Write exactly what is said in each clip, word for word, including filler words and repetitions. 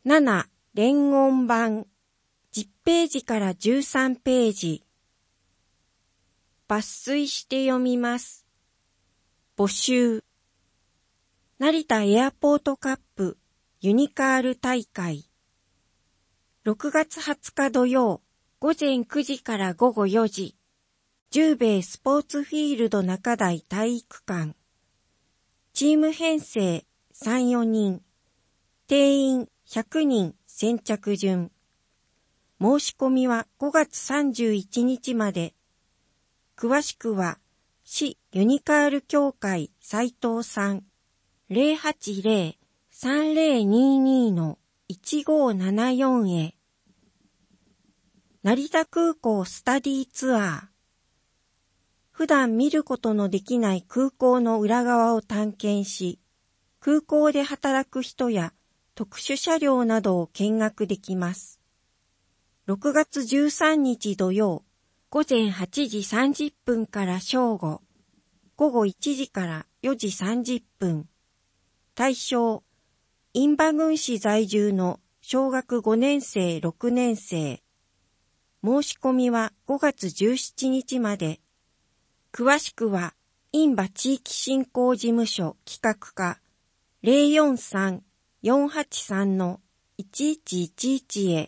なな連音版じゅっページからじゅうさんページ。抜粋して読みます。募集。成田エアポートカップユニカール大会。ろくがつはつか土曜、午前くじから午後よじ。十兵衛スポーツフィールド中台体育館。チーム編成さん、よにん。定員ひゃくにん先着順。申し込みはごがつさんじゅういちにちまで。詳しくは、市ユニカール協会斉藤さん、ゼロはちゼロ さんゼロにに のいちごななよん へ。成田空港スタディツアー。普段見ることのできない空港の裏側を探検し、空港で働く人や特殊車両などを見学できます。ろくがつじゅうさんにち土曜、午前はちじさんじゅっぷんから正午、午後いちじからよじさんじゅっぷん。対象、印旛郡市在住の小学ごねんせい、ろくねんせい。申し込みはごがつじゅうしちにちまで。詳しくは、印旛地域振興事務所企画課 ゼロよんさん よんはちさん のいちいちいちいち へ。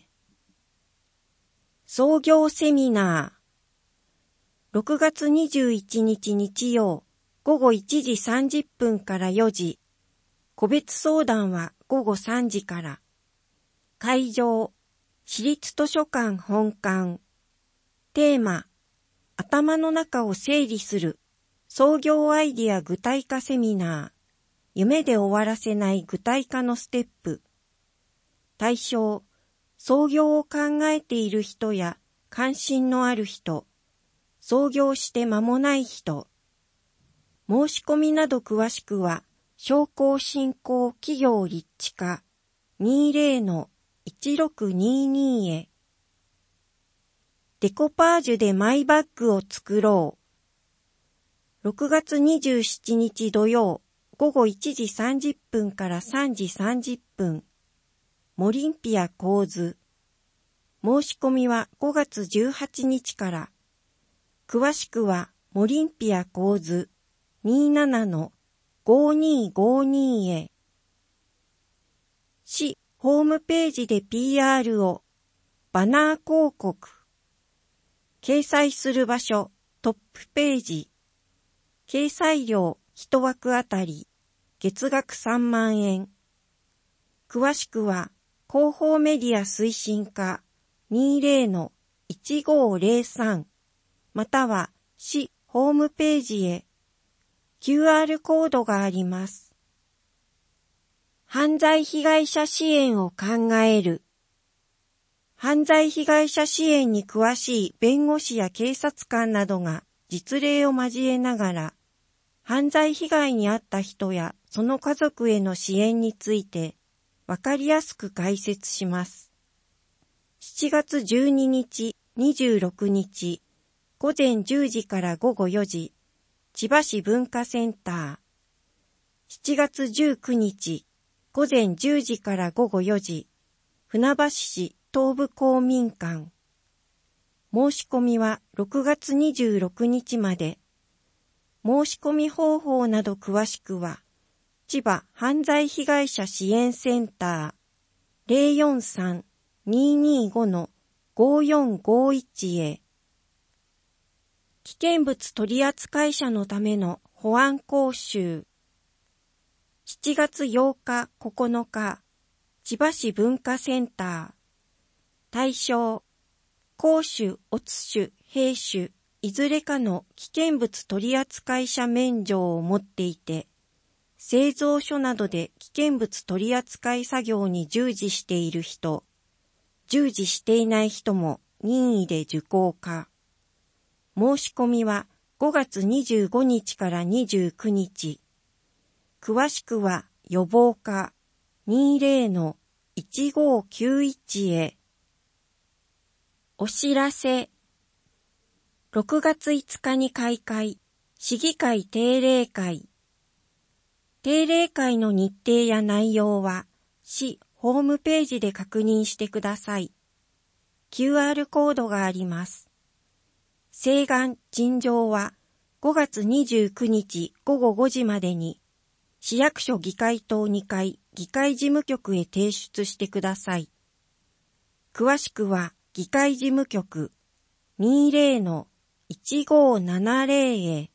創業セミナー。ろくがつにじゅういちにち日曜、午後いちじさんじゅっぷんからよじ。個別相談はごごさんじから。会場、市立図書館本館。テーマ、頭の中を整理する創業アイディア具体化セミナー。夢で終わらせない具体化のステップ。対象、創業を考えている人や関心のある人。創業して間もない人。申し込みなど詳しくは、商工振興企業立地課 にじゅうのいちろくにに へ。デコパージュでマイバッグを作ろう。ろくがつにじゅうしちにち土曜、午後いちじさんじゅっぷんからさんじさんじゅっぷん。モリンピア構図。申し込みはごがつじゅうはちにちから。詳しくは、モリンピア構図 にじゅうななのごにごに へ。市ホームページで ピーアール を、バナー広告。掲載する場所、トップページ。掲載料いちわくあたり、月額さんまんえん。詳しくは、広報メディア推進課 にじゅうのいちごゼロさん。または市ホームページへ キューアール コードがあります。犯罪被害者支援を考える。犯罪被害者支援に詳しい弁護士や警察官などが実例を交えながら、犯罪被害に遭った人やその家族への支援についてわかりやすく解説します。しちがつじゅうににち、にじゅうろくにち、午前じゅうじから午後よじ、千葉市文化センター。しちがつじゅうくにち、午前じゅうじから午後よじ、船橋市東部公民館。申し込みはろくがつにじゅうろくにちまで。申し込み方法など詳しくは、千葉犯罪被害者支援センター ゼロよんさん にーにーご のごよんごいち へ。危険物取扱者のための保安講習。しちがつようか、ここのか、千葉市文化センター。対象、公主、乙種、兵種、いずれかの危険物取扱者免状を持っていて、製造所などで危険物取扱作業に従事している人、従事していない人も任意で受講可。申し込みはごがつにじゅうごにちからにじゅうくにち。詳しくは予防課 にじゅうのいちごきゅういち へ。お知らせ。ろくがついつかに開会、市議会定例会。定例会の日程や内容は、市ホホームページで確認してください。キューアール コードがあります。請願陳情はごがつにじゅうくにちごごごじまでに市役所議会棟にかい議会事務局へ提出してください。詳しくは議会事務局 にじゅうのいちごななぜろ へ。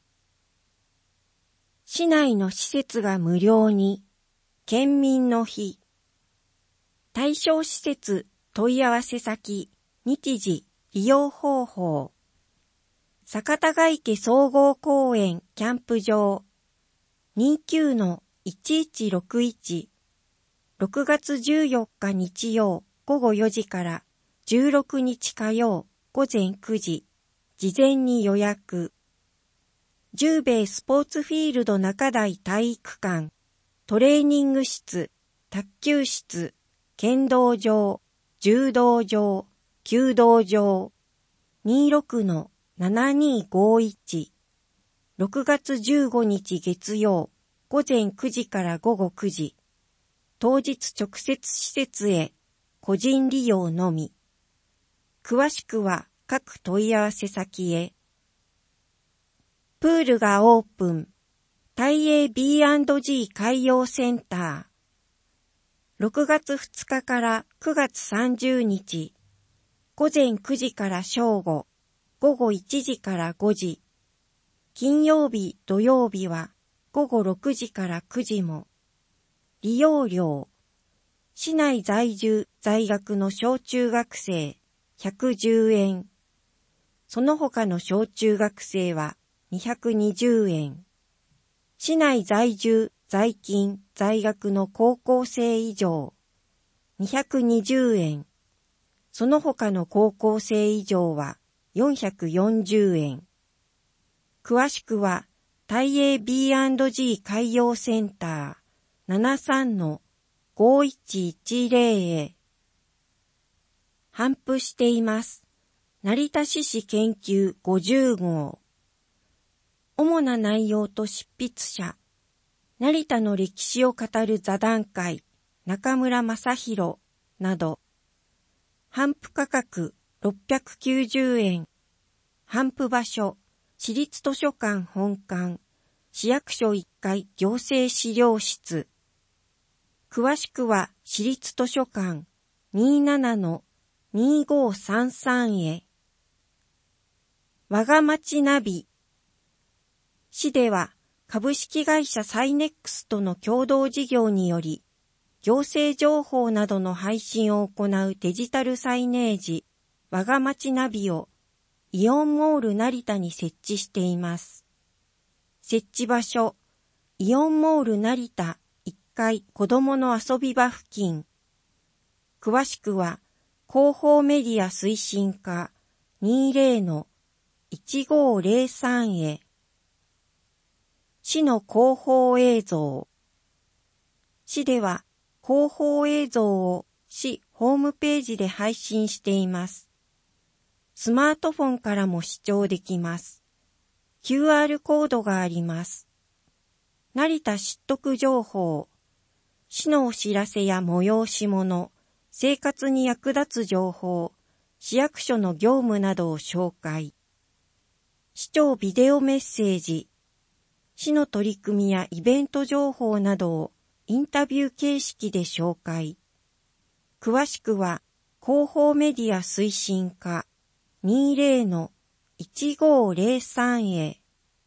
市内の施設が無料に、県民の日。対象施設問い合わせ先、日時、利用方法。坂田ヶ池総合公園キャンプ場 にじゅうきゅうのいちいちろくいち。ろくがつじゅうよっか日曜ごごよじからじゅうろくにち火曜午前くじ。事前に予約。十兵衛スポーツフィールド中台体育館、トレーニング室、卓球室、剣道場、柔道場、弓道場、にじゅうろくのななにごいち。ろくがつじゅうごにち月曜、午前くじから午後くじ。当日直接施設へ、個人利用のみ。詳しくは各問い合わせ先へ。プールがオープン。大英 ビーアンドジー 海洋センター。ろくがつふつかからくがつさんじゅうにち。午前くじから正午。午後いちじからごじ。金曜日、土曜日は午後ろくじからくじも。利用料。市内在住、在学の小中学生ひゃくじゅうえん。その他の小中学生はにひゃくにじゅうえん。市内在住、在勤、在学の高校生以上にひゃくにじゅうえん。その他の高校生以上はよんひゃくよんじゅうえん。詳しくは大英 ビーアンドジー 海洋センター ななさんのごいちいちぜろ へ。頒布しています。成田市史研究ごじゅうごう。主な内容と執筆者。成田の歴史を語る座談会、中村正弘など。頒布価格ろっぴゃくきゅうじゅうえん。頒布場所、市立図書館本館、市役所いっかい行政資料室。詳しくは市立図書館 にじゅうななのにごさんさん へ。我が町ナビ。市では株式会社サイネックスとの共同事業により、行政情報などの配信を行うデジタルサイネージ、我が町ナビをイオンモール成田に設置しています。設置場所、イオンモール成田いっかい子どもの遊び場付近。詳しくは、広報メディア推進課 にじゅうのいちごぜろさん へ。市の広報映像。市では広報映像を市ホームページで配信しています。スマートフォンからも視聴できます。キューアール コードがあります。成田知得情報。市のお知らせや催し物、生活に役立つ情報、市役所の業務などを紹介。市長ビデオメッセージ。市の取り組みやイベント情報などをインタビュー形式で紹介。詳しくは広報メディア推進課 にじゅうのいちごぜろさん へ。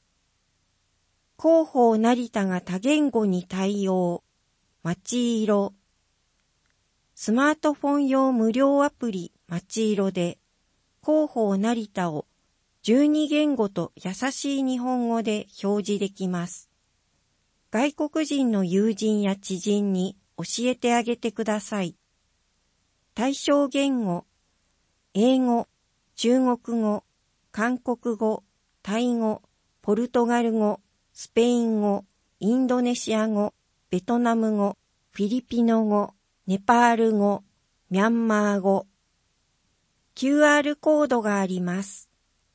広報成田が多言語に対応。まちいろ。スマートフォン用無料アプリまちいろで広報成田をじゅうにげんごと優しい日本語で表示できます。外国人の友人や知人に教えてあげてください。対象言語、英語、中国語、韓国語、タイ語、ポルトガル語、スペイン語、インドネシア語、ベトナム語、フィリピノ語、ネパール語、ミャンマー語。キューアール コードがあります。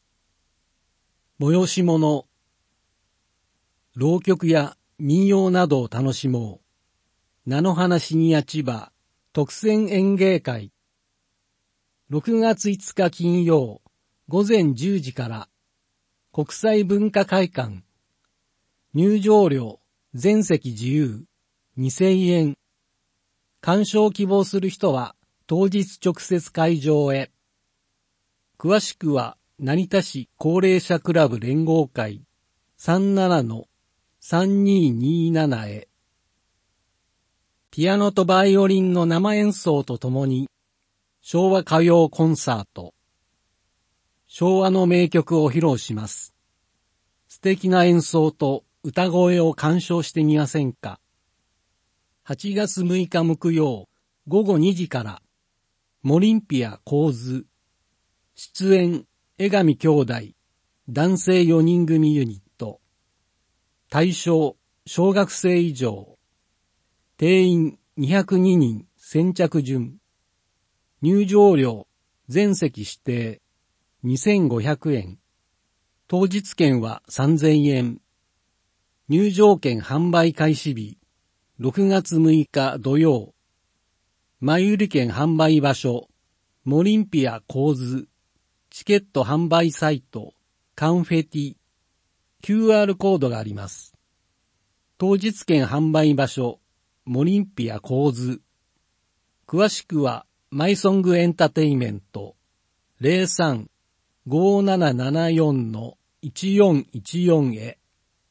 催し物。浪曲や民謡などを楽しもう。菜の花シニア千葉特選演芸会。ろくがついつか金曜、午前じゅうじから、国際文化会館。入場料、全席自由、にせんえん。鑑賞希望する人は、当日直接会場へ。詳しくは、成田市高齢者クラブ連合会 さんじゅうななのさんにーにーなな へ。ピアノとバイオリンの生演奏とともに、昭和歌謡コンサート。昭和の名曲を披露します。素敵な演奏と歌声を鑑賞してみませんか。はちがつむいか木曜、午後にじから、モリンピア構図。出演、江上兄弟、男性よにん組ユニット。対象、小学生以上。定員にひゃくににん、先着順。入場料、全席指定、にせんごひゃくえん。当日券はさんぜんえん。入場券販売開始日、ろくがつむいか土曜。前売り券販売場所、モリンピア構図。チケット販売サイト、カンフェティ。キューアール コードがあります。当日券販売場所、モリンピア構図。詳しくは、マイソングエンタテイメント ゼロさん ごーななななよん のいちよんいちよん へ。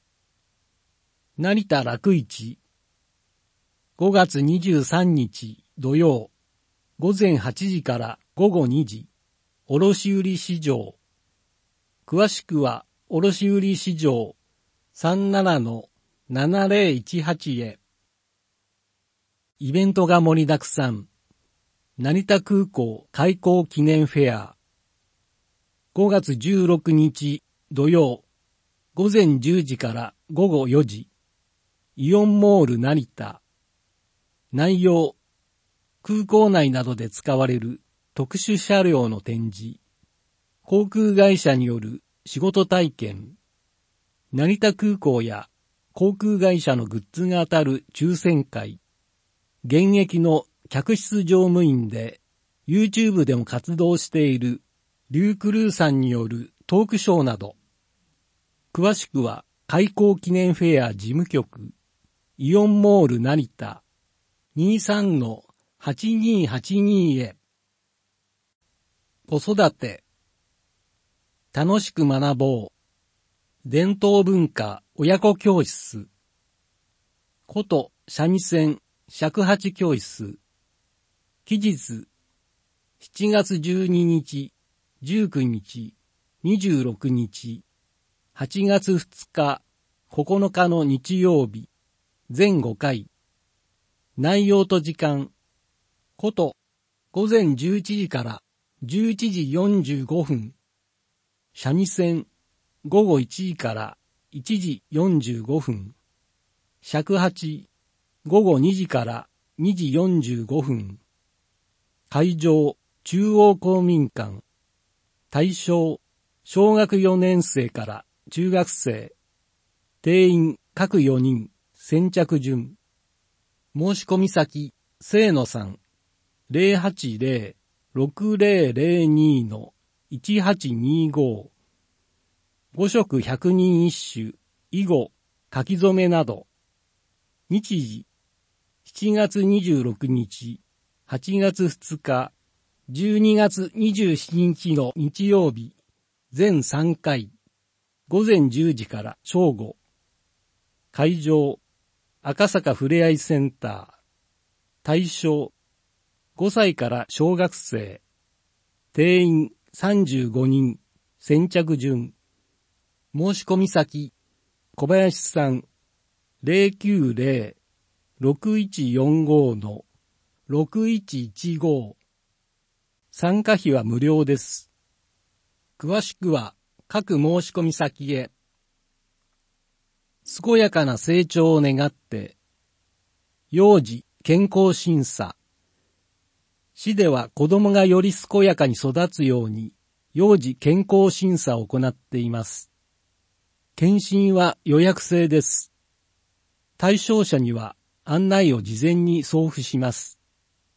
成田楽市。ごがつにじゅうさんにち土曜、午前はちじから午後にじ、卸売市場。詳しくは、卸売市場 さんじゅうななのななぜろいちはち へ。イベントが盛りだくさん。成田空港開港記念フェア。ごがつじゅうろくにち土曜、午前じゅうじから午後よじ。イオンモール成田。内容、空港内などで使われる特殊車両の展示。航空会社による仕事体験。成田空港や航空会社のグッズが当たる抽選会。現役の客室乗務員で YouTube でも活動しているリュークルーさんによるトークショーなど。詳しくは開港記念フェア事務局イオンモール成田 にじゅうさんのはちにーはちに へ。子育て。楽しく学ぼう。伝統文化親子教室。こと三味線尺八教室。期日。しちがつじゅうににち、じゅうくにち、にじゅうろくにち、はちがつふつか、ここのかの日曜日、全ごかい。内容と時間。こと、午前じゅういちじからじゅういちじよんじゅうごふん。三味線、ごごいちじからいちじよんじゅうごふん。尺八、ごごにじからにじよんじゅうごふん。会場、中央公民館。対象、小学よねんせいから中学生。定員、各よにん、先着順。申し込み先、清野さん。ゼロはちゼロ ろくゼロゼロに のいちはちにご。ご食百人一首、囲碁、書き初めなど。日時、しちがつにじゅうろくにち、はちがつふつか、じゅうにがつにじゅうしちにちの日曜日、全さんかい。午前じゅうじから正午。会場、赤坂ふれあいセンター。対象、ごさいから小学生。定員さんじゅうごにん、先着順。申し込み先、小林さん、ゼロきゅうゼロ ろくいちよんご のろくいちいちご。参加費は無料です。詳しくは各申し込み先へ。健やかな成長を願って、幼児健康審査。市では子供がより健やかに育つように、幼児健康審査を行っています。検診は予約制です。対象者には案内を事前に送付します。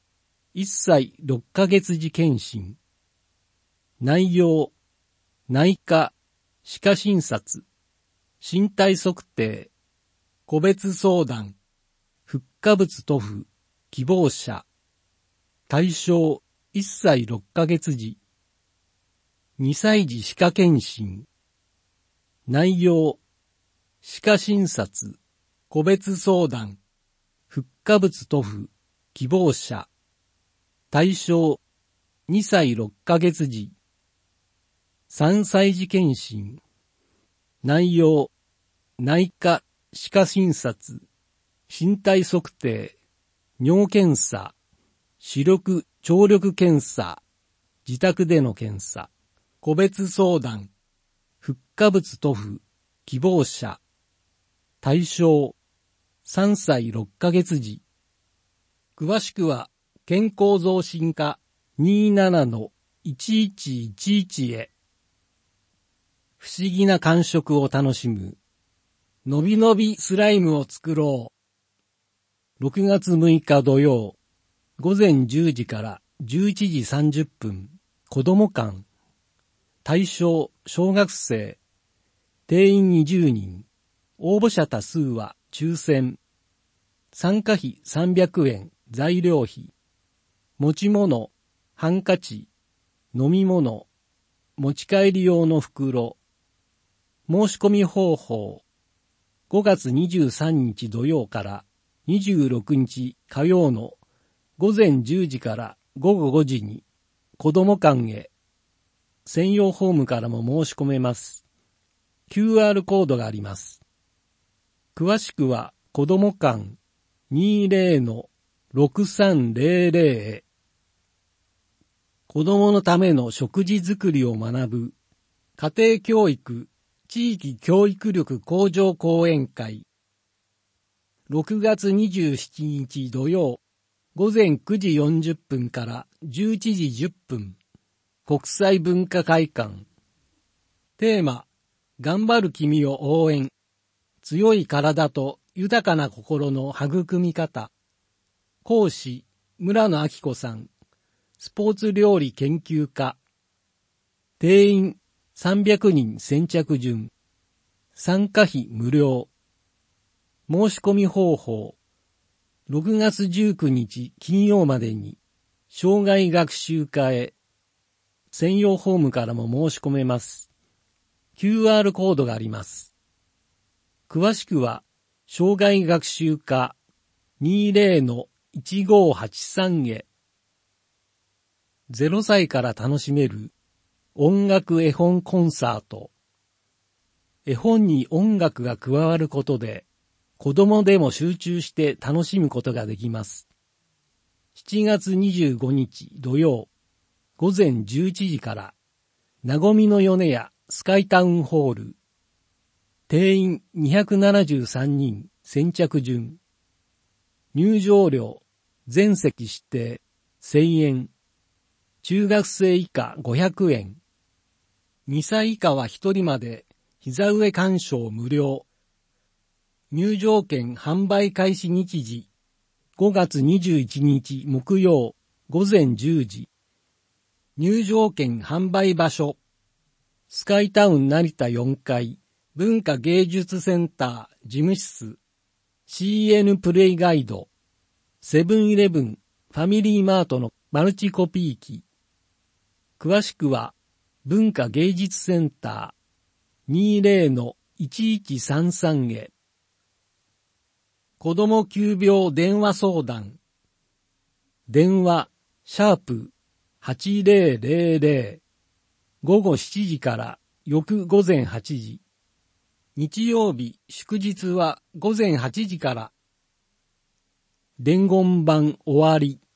いっさいろっかげつ時検診。内容、内科、歯科診察、身体測定、個別相談、復活物塗布、希望者。対象、いっさいろっかげつ時。にさい児歯科検診。内容、歯科診察、個別相談、復活物塗布、希望者。対象、にさいろっかげつ時。さんさい児検診。内容、内科、歯科診察、身体測定、尿検査、視力、聴力検査、自宅での検査、個別相談、復活物塗布、希望者。対象、さんさいろっかげつ時。詳しくは、健康増進課 にじゅうななのいちいちいちいち へ。不思議な感触を楽しむ。のびのびスライムを作ろう。ろくがつむいか土曜、ごぜんじゅうじからじゅういちじさんじゅっぷん、子ども館。対象、小学生。定員にじゅうにん。応募者多数は抽選。参加費さんびゃくえん、材料費。持ち物、ハンカチ、飲み物、持ち帰り用の袋。申し込み方法。ごがつにじゅうさんにち土曜からにじゅうろくにち火曜のごぜんじゅうじからごごごじに子ども館へ。専用フォームからも申し込めます。キューアール コードがあります。詳しくは子ども館 にじゅうのろくさんぜろぜろ へ。子供のための食事作りを学ぶ家庭教育地域教育力向上講演会。ろくがつにじゅうしちにち土曜、ごぜんくじよんじゅっぷんからじゅういちじじゅっぷん、国際文化会館。テーマ、頑張る君を応援。強い体と豊かな心の育み方。講師、村野明子さん。スポーツ料理研究家。定員さんびゃくにん先着順。参加費無料。申し込み方法。ろくがつじゅうくにち金曜までに、障害学習課へ。専用フォームからも申し込めます。キューアール コードがあります。詳しくは、障害学習課 にじゅうのいちごはちさん へ。ゼロさいから楽しめる音楽絵本コンサート。絵本に音楽が加わることで、子供でも集中して楽しむことができます。しちがつにじゅうごにち土曜、ごぜんじゅういちじから、なごみの米屋スカイタウンホール。定員にひゃくななじゅうさんにん先着順。入場料、全席指定、せんえん。中学生以下ごひゃくえん。にさい以下はひとりまで膝上鑑賞無料。入場券販売開始日時。ごがつにじゅういちにち木曜ごぜんじゅうじ。入場券販売場所。スカイタウン成田よんかい文化芸術センター事務室。シーエヌ プレイガイド。セブンイレブンファミリーマートのマルチコピー機。詳しくは、文化芸術センター にじゅうのいちいちさんさん へ。子ども急病電話相談。電話、シャープはちぜろぜろぜろ。ごごしちじから翌ごぜんはちじ。日曜日、祝日はごぜんはちじから。伝言版終わり。